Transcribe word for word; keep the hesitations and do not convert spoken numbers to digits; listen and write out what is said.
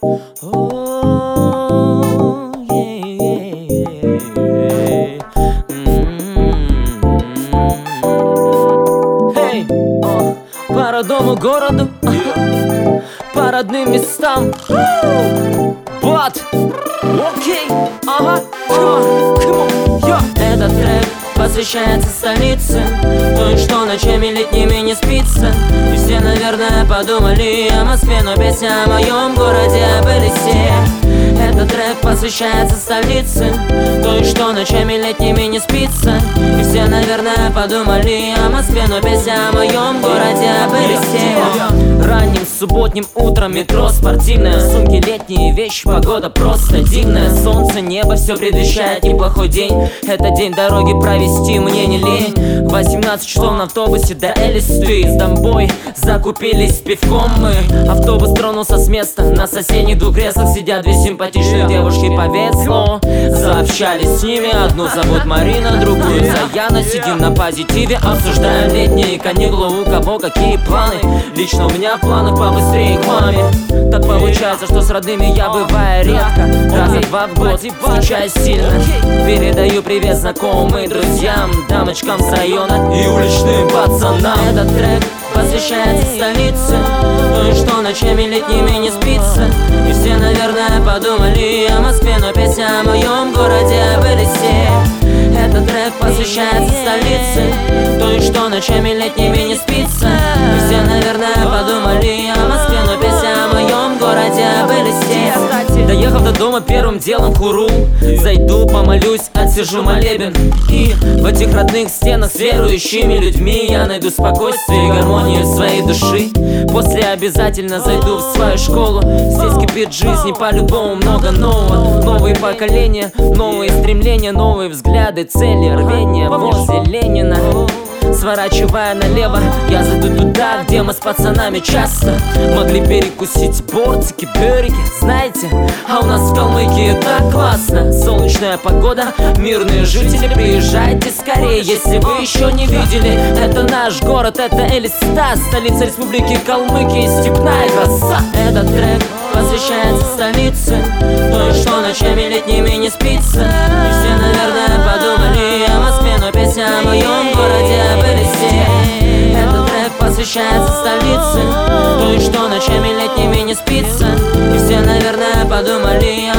Эй, по родному городу, по родным местам. Вот, окей, ага, этот трек посвящается столице, той, что ночами летними не спится. И все, наверное, подумали о Москве, но песня о моем городе, об Элисе. Этот трек посвящается столице, той, что ночами летними не спится. И все, наверное, подумали о Москве, но песня о моем городе, об Элисе. Ранним субботним утром метро спортивное, сумки летние вещи, погода просто дивная. Солнце, небо, все предвещает неплохой день. Этот день дороги провести мне не лень. Восемнадцать часов на автобусе до Элисты. С домбой закупились пивком мы. Автобус тронулся с места, на соседних двух креслах сидят две симпатичных девушки по веслу. Заобщались с ними, одну зовут Марина, другую Заяна. Сидим на позитиве, обсуждаем летние каникулы, у кого какие планы. Лично у меня в планах побыстрее к маме. Так получается, что с родными я бываю редко, раза два в год, встречаюсь сильно. Передаю привет знакомым и друзьям, дамочкам с района и уличным пацанам. Этот трек посвящается столице, той, что ночами летними не спится. И все, наверное, подумали о Москве, но песня о моем городе, об Элисе. Этот трек посвящается столице, той, что ночами летними не спится. И все, наверное, подумали о Москве, но песня о моем городе, об Элисе. Доехав до дома, первым делом хуру, зайду, помолюсь, отсижу молебен. И в этих родных стенах с верующими людьми я найду спокойствие и гармонию своей души. После обязательно зайду в свою школу. Здесь кипит жизнь, и по-любому много нового. Новые поколения, новые стремления, новые взгляды, цели, рвения возле Ленина. Сворачивая налево, я зайду туда, где мы с пацанами часто могли перекусить бортики, береги, знаете. А у нас в Калмыкии так классно. Солнечная погода, мирные жители, приезжайте скорее, если вы еще не видели. Это наш город, это Элиста, столица республики Калмыкия, степная краса. Этот трек посвящается столице, той, что ночами летними не спится. И все, наверное, подумали о Москве, но песня о моем городе, об Элисе. Этот трек посвящается столице, той, что ночами летними не спится. И все, наверное, подумали